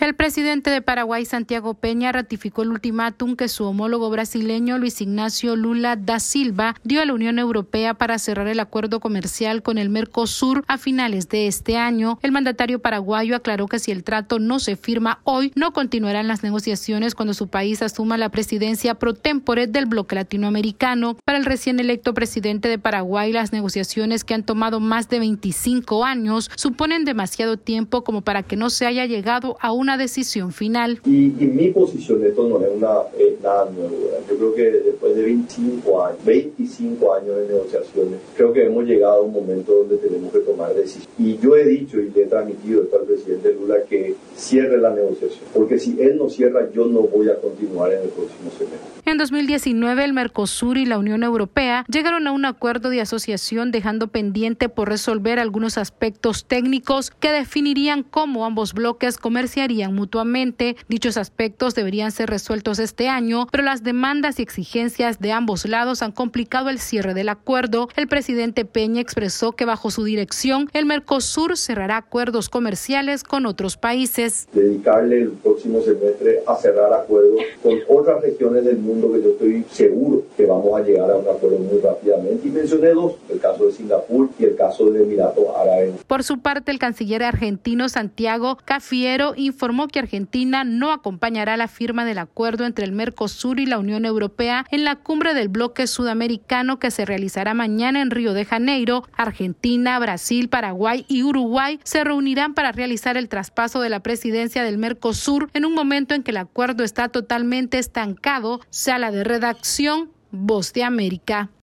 El presidente de Paraguay, Santiago Peña, ratificó el ultimátum que su homólogo brasileño, Luis Ignacio Lula da Silva, dio a la Unión Europea para cerrar el acuerdo comercial con el Mercosur a finales de este año. El mandatario paraguayo aclaró que si el trato no se firma hoy, no continuarán las negociaciones cuando su país asuma la presidencia pro tempore del bloque latinoamericano. Para el recién electo presidente de Paraguay, las negociaciones, que han tomado más de 25 años, suponen demasiado tiempo como para que no se haya llegado a una decisión final. Y mi posición, esto no es nada nuevo, ¿verdad? Yo creo que después de 25 años de negociaciones, creo que hemos llegado a un momento donde tenemos que tomar decisiones. Y yo he dicho y le he transmitido esto al presidente Lula que cierre la negociación, porque si él no cierra, yo no voy a continuar en el próximo semestre. En 2019, el Mercosur y la Unión Europea llegaron a un acuerdo de asociación, dejando pendiente por resolver algunos aspectos técnicos que definirían cómo ambos bloques comerciarían mutuamente. Dichos aspectos deberían ser resueltos este año, pero las demandas y exigencias de ambos lados han complicado el cierre del acuerdo. El presidente Peña expresó que bajo su dirección, el Mercosur cerrará acuerdos comerciales con otros países. Dedicarle el próximo semestre a cerrar acuerdos con otras regiones del mundo, que yo estoy seguro que vamos a llegar a un acuerdo muy rápidamente. Y mencioné dos, el caso de Singapur y el caso del Emiratos Árabes. Por su parte, el canciller argentino Santiago Cafiero informó que Argentina no acompañará la firma del acuerdo entre el Mercosur y la Unión Europea en la cumbre del bloque sudamericano que se realizará mañana en Río de Janeiro. Argentina, Brasil, Paraguay y Uruguay se reunirán para realizar el traspaso de la presidencia del Mercosur en un momento en que el acuerdo está totalmente estancado. Sala de redacción, Voz de América.